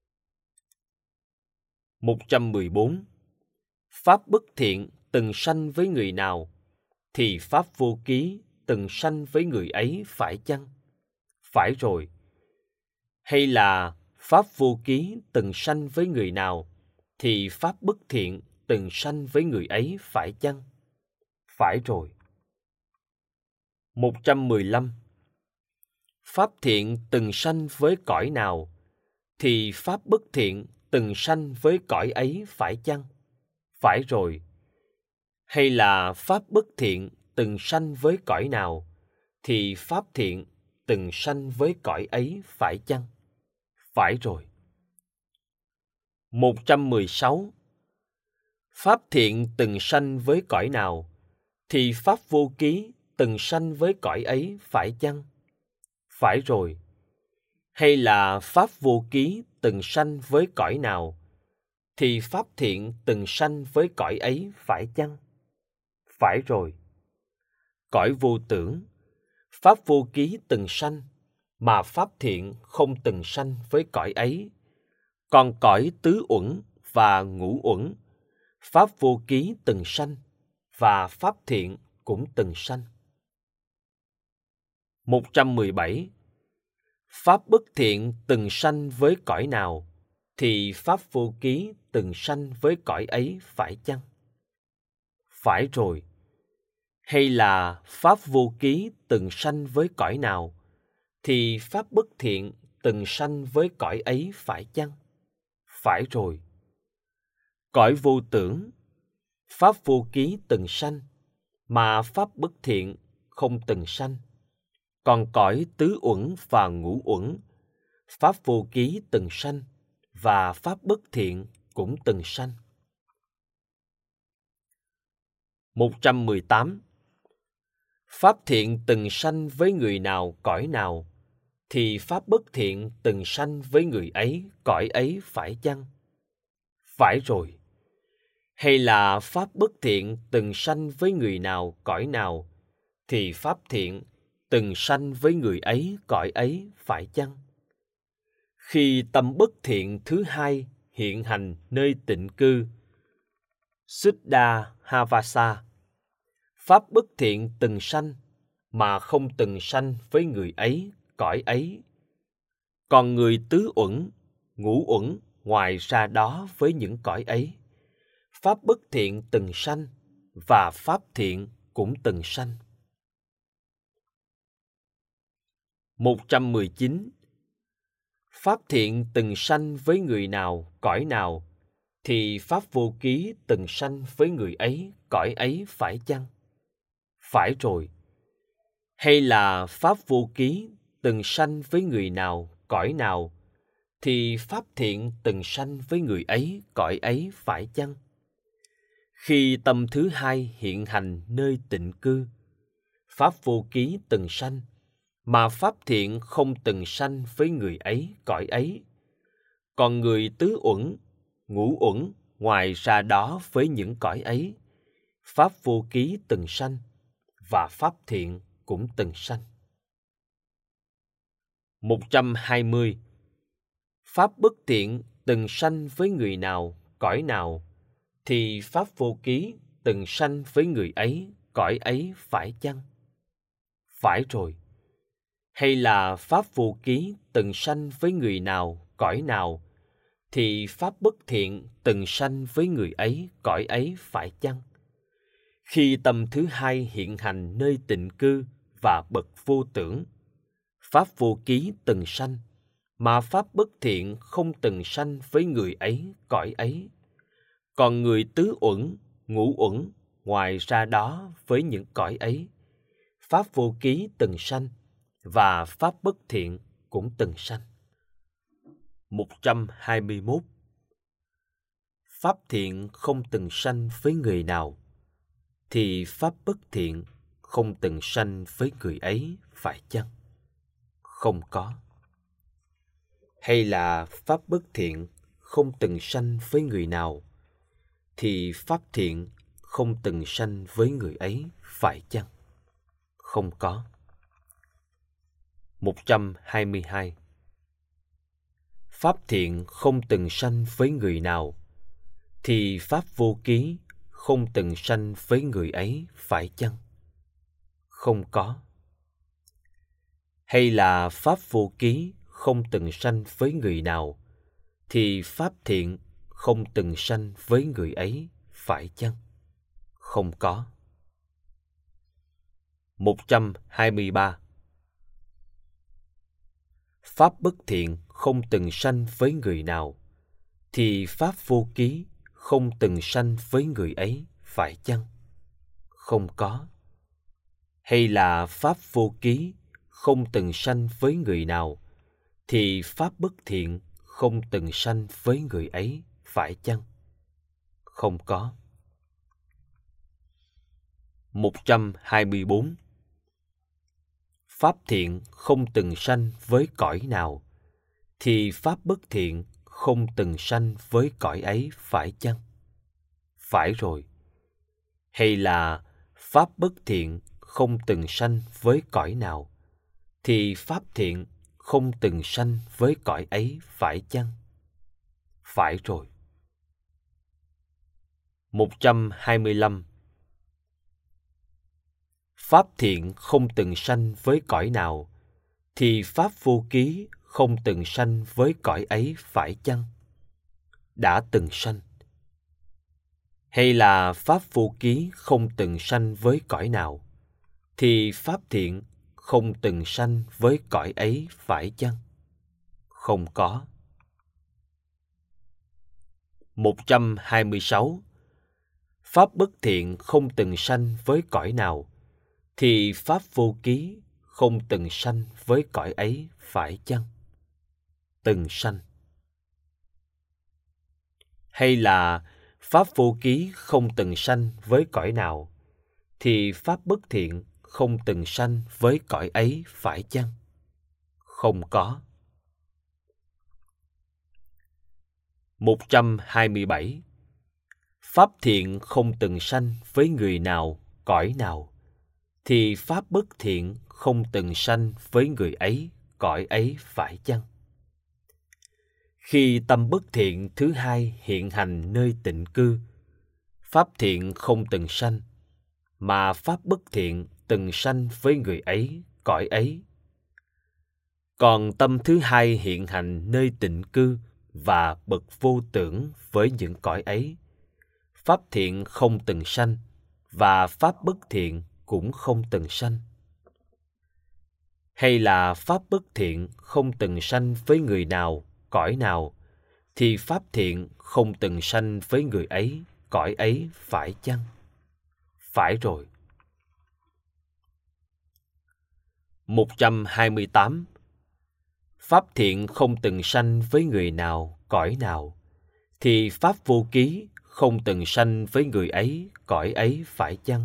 114. Pháp bất thiện từng sanh với người nào, thì pháp vô ký từng sanh với người ấy, phải chăng? Phải rồi. Hay là pháp vô ký từng sanh với người nào, thì pháp bất thiện từng sanh với người ấy, phải chăng? Phải rồi. 115. Pháp thiện từng sanh với cõi nào, thì pháp bất thiện từng sanh với cõi ấy, phải chăng? Phải rồi. Hay là pháp bất thiện từng sanh với cõi nào, thì pháp thiện từng sanh với cõi ấy, phải chăng? Phải rồi. 116. Pháp thiện từng sanh với cõi nào, thì pháp vô ký từng sanh với cõi ấy, phải chăng? Phải rồi. Hay là pháp vô ký từng sanh với cõi nào, thì pháp thiện từng sanh với cõi ấy, phải chăng? Phải rồi. Cõi vô tưởng, pháp vô ký từng sanh, mà pháp thiện không từng sanh với cõi ấy. Còn cõi tứ uẩn và ngũ uẩn, pháp vô ký từng sanh, và pháp thiện cũng từng sanh. 117. Pháp bất thiện từng sanh với cõi nào, thì pháp vô ký từng sanh với cõi ấy, phải chăng? Phải rồi. Hay là pháp vô ký từng sanh với cõi nào, thì pháp bất thiện từng sanh với cõi ấy, phải chăng? Phải rồi. Cõi vô tưởng, pháp vô ký từng sanh, mà pháp bất thiện không từng sanh. Còn cõi tứ uẩn và ngũ uẩn, pháp vô ký từng sanh, và pháp bất thiện cũng từng sanh. 118. Pháp thiện từng sanh với người nào, cõi nào, thì pháp bất thiện từng sanh với người ấy, cõi ấy, phải chăng? Phải rồi. Hay là pháp bất thiện từng sanh với người nào, cõi nào, thì pháp thiện từng sanh với người ấy, cõi ấy, phải chăng? Khi tâm bất thiện thứ hai hiện hành nơi tịnh cư Suddha Havasa, pháp bất thiện từng sanh, mà không từng sanh với người ấy, cõi ấy. Còn người tứ uẩn, ngũ uẩn ngoài ra đó với những cõi ấy, pháp bất thiện từng sanh, và pháp thiện cũng từng sanh. 119. Pháp thiện từng sanh với người nào, cõi nào, thì pháp vô ký từng sanh với người ấy, cõi ấy, phải chăng? Phải rồi. Hay là pháp vô ký từng sanh với người nào, cõi nào, thì pháp thiện từng sanh với người ấy, cõi ấy, phải chăng? Khi tâm thứ hai hiện hành nơi tịnh cư, pháp vô ký từng sanh, mà pháp thiện không từng sanh với người ấy, cõi ấy. Còn người tứ uẩn, ngũ uẩn ngoài ra đó với những cõi ấy, pháp vô ký từng sanh, và pháp thiện cũng từng sanh. 120. Pháp bất thiện từng sanh với người nào, cõi nào, thì pháp vô ký từng sanh với người ấy, cõi ấy, phải chăng? Phải rồi. Hay là pháp vô ký từng sanh với người nào, cõi nào, thì pháp bất thiện từng sanh với người ấy, cõi ấy, phải chăng? Khi tâm thứ hai hiện hành nơi tịnh cư và bậc vô tưởng, pháp vô ký từng sanh, mà pháp bất thiện không từng sanh với người ấy, cõi ấy. Còn người tứ uẩn, ngũ uẩn ngoài ra đó với những cõi ấy, pháp vô ký từng sanh, và pháp bất thiện cũng từng sanh. 121. Pháp thiện không từng sanh với người nào, thì pháp bất thiện không từng sanh với người ấy, phải chăng? Không có. Hay là pháp bất thiện không từng sanh với người nào, thì pháp thiện không từng sanh với người ấy, phải chăng? Không có. 122. Pháp thiện không từng sanh với người nào, thì pháp vô ký không từng sanh với người ấy, phải chăng? Không có. Hay là pháp vô ký không từng sanh với người nào, thì pháp thiện không từng sanh với người ấy, phải chăng? Không có. 123. Pháp bất thiện không từng sanh với người nào, thì pháp vô ký không từng sanh với người ấy, phải chăng? Không có. Hay là pháp vô ký không từng sanh với người nào, thì pháp bất thiện không từng sanh với người ấy, phải chăng? Không có. 124. Pháp thiện không từng sanh với cõi nào, thì pháp bất thiện không từng sanh với cõi ấy, phải chăng? Phải rồi. Hay là pháp bất thiện không từng sanh với cõi nào, thì pháp thiện không từng sanh với cõi ấy, phải chăng? Phải rồi. 125. Pháp thiện không từng sanh với cõi nào, thì pháp vô ký không từng sanh với cõi ấy, phải chăng? Đã từng sanh. Hay là pháp vô ký không từng sanh với cõi nào, thì pháp thiện không từng sanh với cõi ấy, phải chăng? Không có. 126. Pháp bất thiện không từng sanh với cõi nào, thì pháp vô ký không từng sanh với cõi ấy, phải chăng? Từng sanh. Hay là pháp vô ký không từng sanh với cõi nào, thì pháp bất thiện không từng sanh với cõi ấy, phải chăng? Không có. 127. Pháp thiện không từng sanh với người nào, cõi nào, thì pháp bất thiện không từng sanh với người ấy, cõi ấy, phải chăng? Khi tâm bất thiện thứ hai hiện hành nơi tịnh cư, pháp thiện không từng sanh, mà pháp bất thiện từng sanh với người ấy, cõi ấy. Còn tâm thứ hai hiện hành nơi tịnh cư và bậc vô tưởng với những cõi ấy, pháp thiện không từng sanh, và pháp bất thiện cũng không từng sanh. Hay là pháp bất thiện không từng sanh với người nào, cõi nào, thì pháp thiện không từng sanh với người ấy, cõi ấy, phải chăng? Phải rồi. 128. Pháp thiện không từng sanh với người nào, cõi nào, thì pháp vô ký không từng sanh với người ấy, cõi ấy, phải chăng?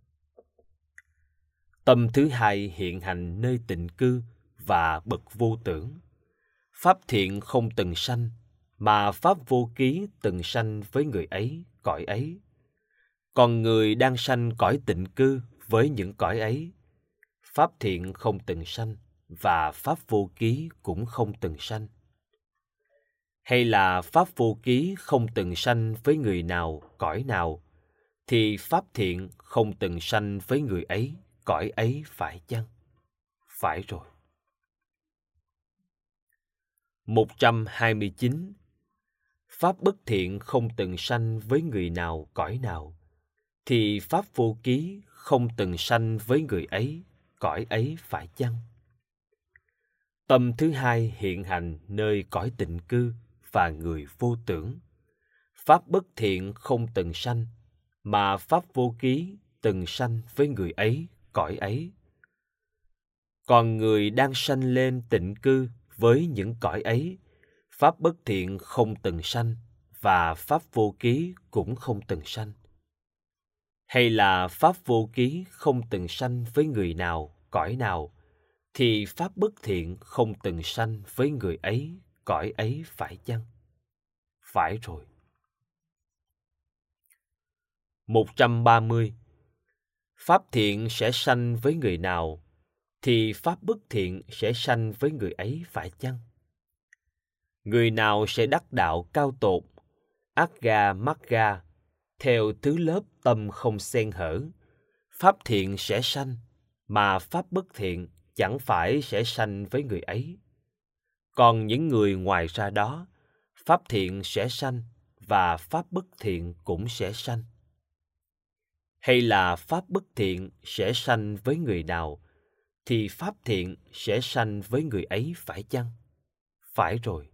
Tâm thứ hai hiện hành nơi tịnh cư và bậc vô tưởng, pháp thiện không từng sanh, mà pháp vô ký từng sanh với người ấy, cõi ấy. Còn người đang sanh cõi tịnh cư với những cõi ấy, pháp thiện không từng sanh, và pháp vô ký cũng không từng sanh. Hay là pháp vô ký không từng sanh với người nào, cõi nào, thì pháp thiện không từng sanh với người ấy, cõi ấy, phải chăng? Phải rồi. 129. Pháp bất thiện không từng sanh với người nào, cõi nào, thì pháp vô ký không từng sanh với người ấy, cõi ấy, phải chăng? Tâm thứ hai hiện hành nơi cõi tịnh cư và người vô tưởng, pháp bất thiện không từng sanh, mà pháp vô ký từng sanh với người ấy, cõi ấy. Còn người đang sanh lên tịnh cư với những cõi ấy, pháp bất thiện không từng sanh, và pháp vô ký cũng không từng sanh. Hay là pháp vô ký không từng sanh với người nào, cõi nào, thì pháp bất thiện không từng sanh với người ấy, cõi ấy, phải chăng? Phải rồi. 130. Pháp thiện sẽ sanh với người nào, thì pháp bất thiện sẽ sanh với người ấy, phải chăng? Người nào sẽ đắc đạo cao tột, Agga Magga, theo thứ lớp tâm không xen hở, pháp thiện sẽ sanh, mà pháp bất thiện chẳng phải sẽ sanh với người ấy. Còn những người ngoài ra đó, pháp thiện sẽ sanh và pháp bất thiện cũng sẽ sanh. Hay là pháp bất thiện sẽ sanh với người nào, thì pháp thiện sẽ sanh với người ấy, phải chăng? Phải rồi.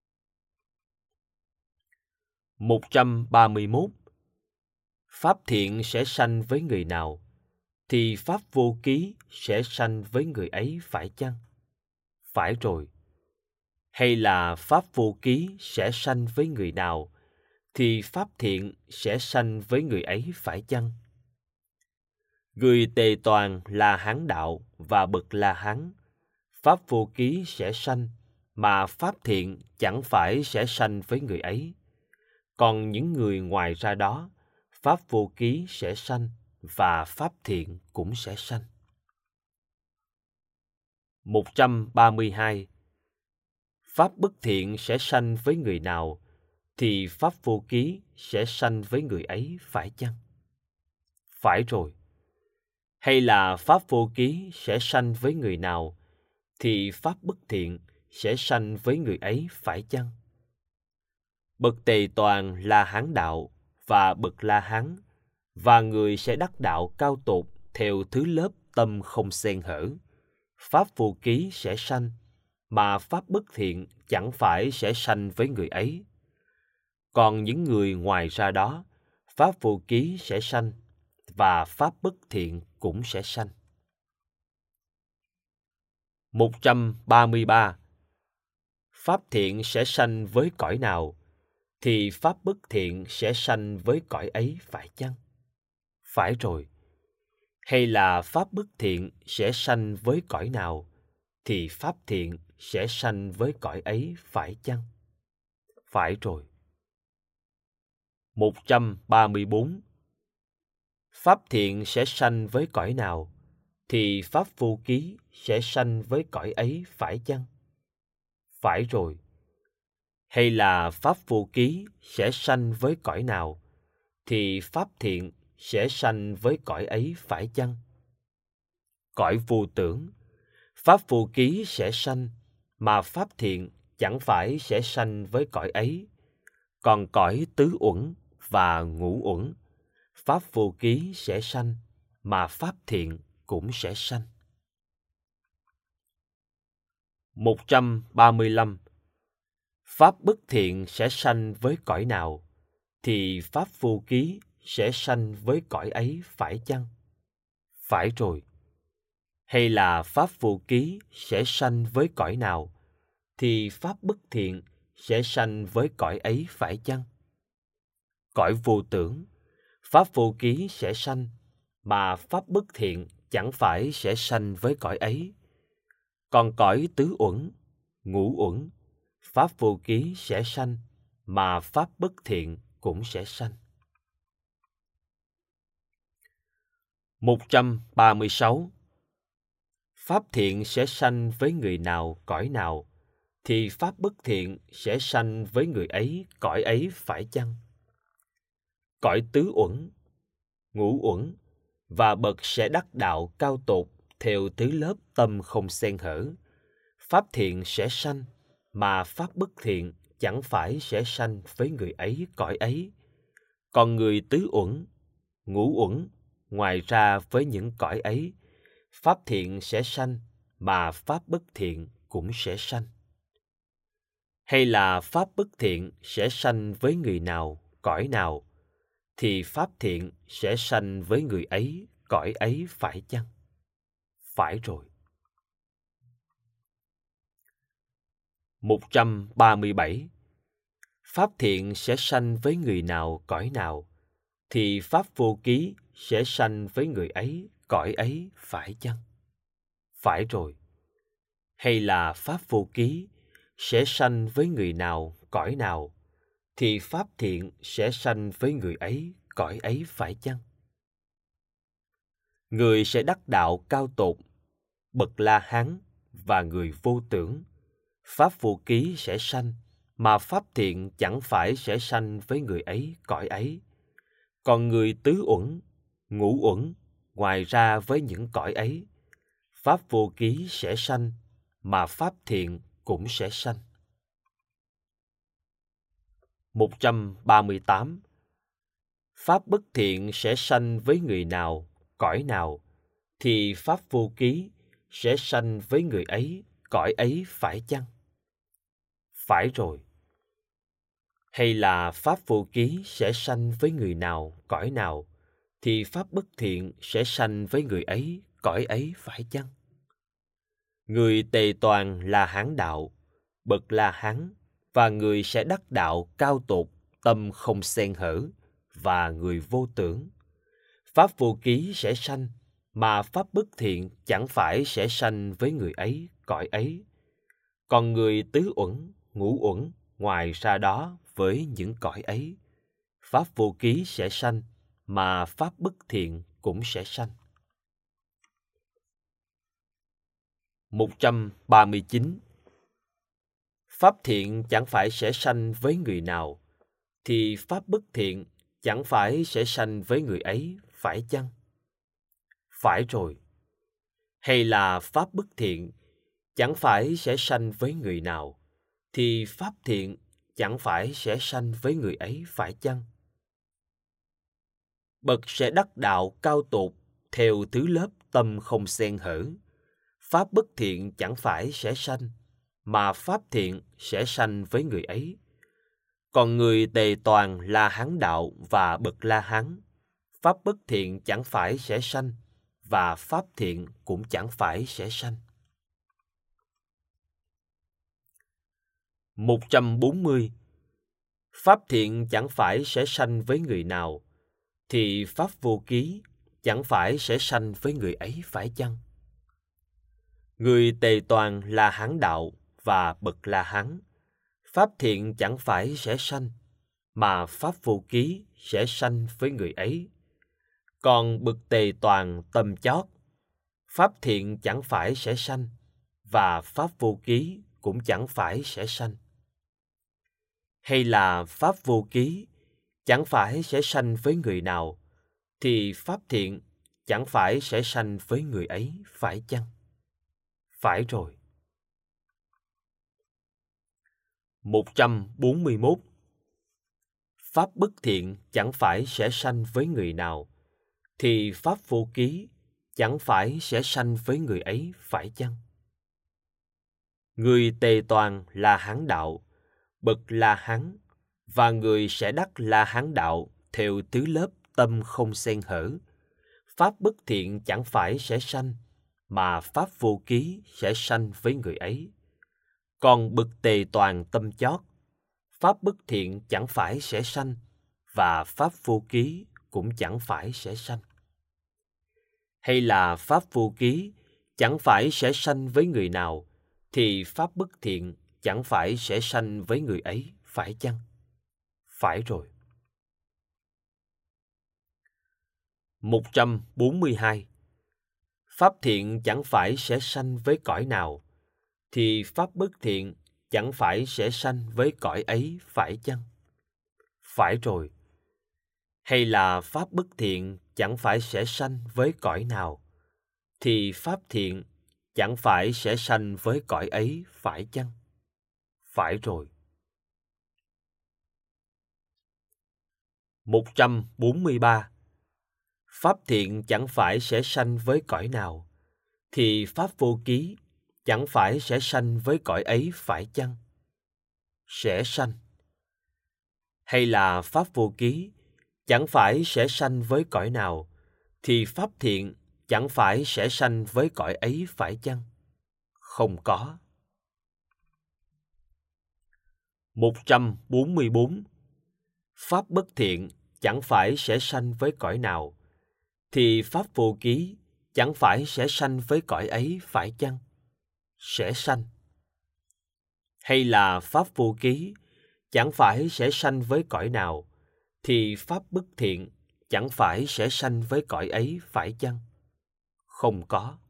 131. Pháp thiện sẽ sanh với người nào, thì pháp vô ký sẽ sanh với người ấy, phải chăng? Phải rồi. Hay là pháp vô ký sẽ sanh với người nào, thì pháp thiện sẽ sanh với người ấy, phải chăng? Người Tề Toàn là Hán đạo và bậc La Hán, pháp vô ký sẽ sanh, mà pháp thiện chẳng phải sẽ sanh với người ấy. Còn những người ngoài ra đó, pháp vô ký sẽ sanh và pháp thiện cũng sẽ sanh. 132. Pháp bất thiện sẽ sanh với người nào, thì pháp vô ký sẽ sanh với người ấy, phải chăng? Phải rồi. Hay là pháp vô ký sẽ sanh với người nào, thì pháp bất thiện sẽ sanh với người ấy, phải chăng? Bậc Tề Toàn là Hán đạo và bậc La Hán, và người sẽ đắc đạo cao tột theo thứ lớp tâm không xen hở, pháp vô ký sẽ sanh, mà pháp bất thiện chẳng phải sẽ sanh với người ấy. Còn những người ngoài ra đó, pháp vô ký sẽ sanh và pháp bất thiện cũng sẽ sanh. 133. Pháp thiện sẽ sanh với cõi nào, thì pháp bất thiện sẽ sanh với cõi ấy, phải chăng? Phải rồi. Hay là pháp bất thiện sẽ sanh với cõi nào, thì pháp thiện sẽ sanh với cõi ấy, phải chăng? Phải rồi. 134. Pháp thiện sẽ sanh với cõi nào, thì pháp vô ký sẽ sanh với cõi ấy, phải chăng? Phải rồi. Hay là pháp vô ký sẽ sanh với cõi nào, thì pháp thiện sẽ sanh với cõi ấy, phải chăng? Cõi vô tưởng, pháp vô ký sẽ sanh, mà pháp thiện chẳng phải sẽ sanh với cõi ấy. Còn cõi tứ uẩn và ngũ uẩn, pháp vô ký sẽ sanh, mà pháp thiện cũng sẽ sanh. 135. Pháp bất thiện sẽ sanh với cõi nào, thì pháp vô ký sẽ sanh với cõi ấy, phải chăng? Phải rồi. Hay là pháp vô ký sẽ sanh với cõi nào, thì pháp bất thiện sẽ sanh với cõi ấy, phải chăng? Cõi vô tưởng, pháp vô ký sẽ sanh, mà pháp bất thiện chẳng phải sẽ sanh với cõi ấy. Còn cõi tứ uẩn, ngũ uẩn, pháp vô ký sẽ sanh, mà pháp bất thiện cũng sẽ sanh. 136. Pháp thiện sẽ sanh với người nào, cõi nào, thì pháp bất thiện sẽ sanh với người ấy, cõi ấy, phải chăng? Cõi tứ uẩn, ngũ uẩn và bậc sẽ đắc đạo cao tột theo thứ lớp tâm không xen hở, pháp thiện sẽ sanh, mà pháp bất thiện chẳng phải sẽ sanh với người ấy, cõi ấy. Còn người tứ uẩn, ngũ uẩn, ngoài ra với những cõi ấy, pháp thiện sẽ sanh, mà pháp bất thiện cũng sẽ sanh. Hay là pháp bất thiện sẽ sanh với người nào, cõi nào, thì pháp thiện sẽ sanh với người ấy, cõi ấy, phải chăng? Phải rồi. 137. Pháp thiện sẽ sanh với người nào, cõi nào, thì pháp vô ký sẽ sanh với người ấy, cõi ấy, phải chăng? Phải rồi. Hay là pháp vô ký sẽ sanh với người nào, cõi nào, thì pháp thiện sẽ sanh với người ấy, cõi ấy phải chăng? Người sẽ đắc đạo cao tột, bậc La Hán và người vô tưởng, pháp vô ký sẽ sanh, mà pháp thiện chẳng phải sẽ sanh với người ấy, cõi ấy. Còn người tứ uẩn, ngũ uẩn, ngoài ra với những cõi ấy, pháp vô ký sẽ sanh, mà pháp thiện cũng sẽ sanh. 138. Pháp bất thiện sẽ sanh với người nào, cõi nào, thì pháp vô ký sẽ sanh với người ấy, cõi ấy phải chăng? Phải rồi. Hay là pháp vô ký sẽ sanh với người nào, cõi nào, thì pháp bất thiện sẽ sanh với người ấy, cõi ấy phải chăng? Người tề toàn là Hán đạo, bậc La Hán, và người sẽ đắc đạo cao tột, tâm không xen hở, và người vô tưởng. Pháp vô ký sẽ sanh, mà pháp bất thiện chẳng phải sẽ sanh với người ấy, cõi ấy. Còn người tứ uẩn, ngũ uẩn, ngoài ra đó với những cõi ấy, pháp vô ký sẽ sanh, mà pháp bất thiện cũng sẽ sanh. 139. Pháp thiện chẳng phải sẽ sanh với người nào, thì pháp bất thiện chẳng phải sẽ sanh với người ấy, phải chăng? Phải rồi. Hay là pháp bất thiện chẳng phải sẽ sanh với người nào, thì pháp thiện chẳng phải sẽ sanh với người ấy, phải chăng? Bậc sẽ đắc đạo cao tột, theo thứ lớp tâm không xen hở, pháp bất thiện chẳng phải sẽ sanh, mà pháp thiện sẽ sanh với người ấy. Còn người tề toàn là Hán đạo và bậc La Hán, pháp bất thiện chẳng phải sẽ sanh, và pháp thiện cũng chẳng phải sẽ sanh. 140. Pháp thiện chẳng phải sẽ sanh với người nào, thì pháp vô ký chẳng phải sẽ sanh với người ấy, phải chăng? Người tề toàn là Hán đạo và bậc La Hán, pháp thiện chẳng phải sẽ sanh, mà pháp vô ký sẽ sanh với người ấy. Còn bậc tề toàn tâm chót, pháp thiện chẳng phải sẽ sanh, và pháp vô ký cũng chẳng phải sẽ sanh. Hay là pháp vô ký chẳng phải sẽ sanh với người nào, thì pháp thiện chẳng phải sẽ sanh với người ấy, phải chăng? Phải rồi. 141. Pháp bất thiện chẳng phải sẽ sanh với người nào, thì pháp vô ký chẳng phải sẽ sanh với người ấy, phải chăng? Người tề toàn là Hán đạo, bậc La Hán, và người sẽ đắc La Hán đạo theo tứ lớp tâm không xen hở, pháp bất thiện chẳng phải sẽ sanh, mà pháp vô ký sẽ sanh với người ấy. Còn bậc tề toàn tâm chót, pháp bất thiện chẳng phải sẽ sanh, và pháp vô ký cũng chẳng phải sẽ sanh. Hay là pháp vô ký chẳng phải sẽ sanh với người nào, thì pháp bất thiện chẳng phải sẽ sanh với người ấy, phải chăng? Phải rồi. 142. Pháp thiện chẳng phải sẽ sanh với cõi nào, thì pháp bất thiện chẳng phải sẽ sanh với cõi ấy, phải chăng? Phải rồi. Hay là pháp bất thiện chẳng phải sẽ sanh với cõi nào, thì pháp thiện chẳng phải sẽ sanh với cõi ấy, phải chăng? Phải rồi. 143. Pháp thiện chẳng phải sẽ sanh với cõi nào, thì pháp vô ký chẳng phải sẽ sanh với cõi ấy, phải chăng? Sẽ sanh. Hay là pháp vô ký chẳng phải sẽ sanh với cõi nào, thì pháp thiện chẳng phải sẽ sanh với cõi ấy, phải chăng? Không có. 144. Pháp bất thiện chẳng phải sẽ sanh với cõi nào, thì pháp vô ký chẳng phải sẽ sanh với cõi ấy, phải chăng? Sẽ sanh. Hay là pháp vô ký chẳng phải sẽ sanh với cõi nào, thì pháp bất thiện chẳng phải sẽ sanh với cõi ấy phải chăng? Không có.